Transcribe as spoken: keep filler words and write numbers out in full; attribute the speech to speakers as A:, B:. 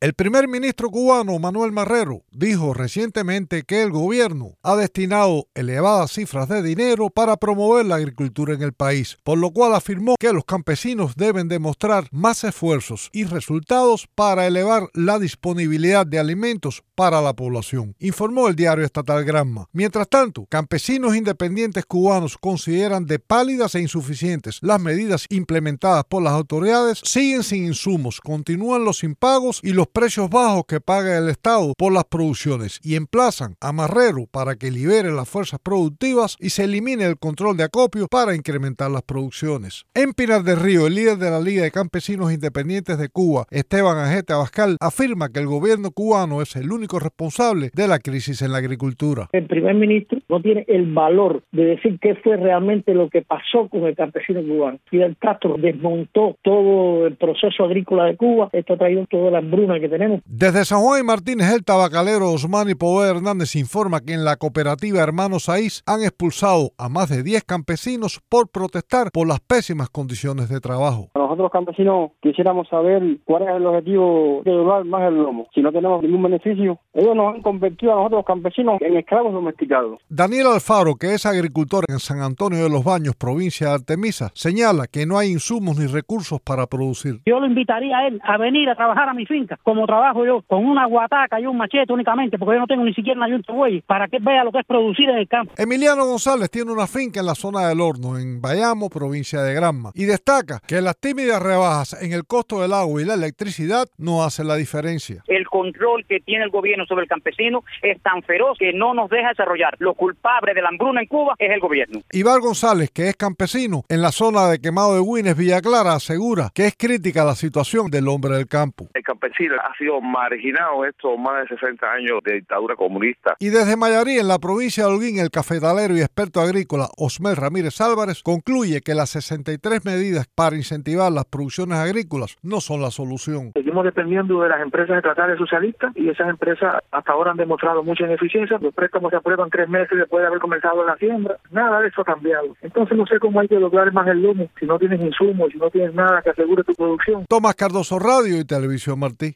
A: El primer ministro cubano, Manuel Marrero, dijo recientemente que el gobierno ha destinado elevadas cifras de dinero para promover la agricultura en el país, por lo cual afirmó que los campesinos deben demostrar más esfuerzos y resultados para elevar la disponibilidad de alimentos para la población, informó el diario estatal Granma. Mientras tanto, campesinos independientes cubanos consideran de pálidas e insuficientes las medidas implementadas por las autoridades, siguen sin insumos, continúan los impagos y los precios bajos que paga el Estado por las producciones y emplazan a Marrero para que libere las fuerzas productivas y se elimine el control de acopio para incrementar las producciones. En Pinar del Río, el líder de la Liga de Campesinos Independientes de Cuba, Esteban Ajete Abascal, afirma que el gobierno cubano es el único responsable de la crisis en la agricultura.
B: El primer ministro no tiene el valor de decir qué fue realmente lo que pasó con el campesino cubano. Fidel Castro desmontó todo el proceso agrícola de Cuba. Esto ha traído toda la hambruna que tenemos.
A: Desde San Juan y Martínez, el tabacalero Osmani Poder Hernández informa que en la cooperativa Hermanos Saiz han expulsado a más de diez campesinos por protestar por las pésimas condiciones de trabajo.
C: Nosotros los campesinos quisiéramos saber cuál es el objetivo de doblar más el lomo. Si no tenemos ningún beneficio, ellos nos han convertido a nosotros los campesinos en esclavos domesticados.
A: Daniel Alfaro, que es agricultor en San Antonio de los Baños, provincia de Artemisa, señala que no hay insumos ni recursos para producir.
D: Yo lo invitaría a él a venir a trabajar a mi finca, como trabajo yo, con una guataca y un machete únicamente, porque yo no tengo ni siquiera una yunta de buey, para que vea lo que es producir en el campo.
A: Emiliano González tiene una finca en la zona del Horno, en Bayamo, provincia de Granma, y destaca que las tímidas rebajas en el costo del agua y la electricidad no hacen la diferencia.
E: El control que tiene el gobierno sobre el campesino es tan feroz que no nos deja desarrollar. Lo culpable de la hambruna en Cuba es el gobierno.
A: Ibar González, que es campesino en la zona de Quemado de Güines, Villa Clara, asegura que es crítica la situación del hombre del campo.
F: El campesino ha sido marginado estos más de sesenta años de dictadura comunista.
A: Y desde Mayarí, en la provincia de Holguín, el cafetalero y experto agrícola Osmel Ramírez Álvarez concluye que las sesenta y tres medidas para incentivar las producciones agrícolas no son la solución.
G: Seguimos dependiendo de las empresas estatales socialistas y esas empresas hasta ahora han demostrado mucha ineficiencia. Los préstamos se aprueban tres meses después de haber comenzado la siembra. Nada de eso ha cambiado. Entonces no sé cómo hay que lograr más el lomo si no tienes insumos, si no tienes nada que asegure tu producción.
A: Tomás Cardoso, Radio y Televisión Martí.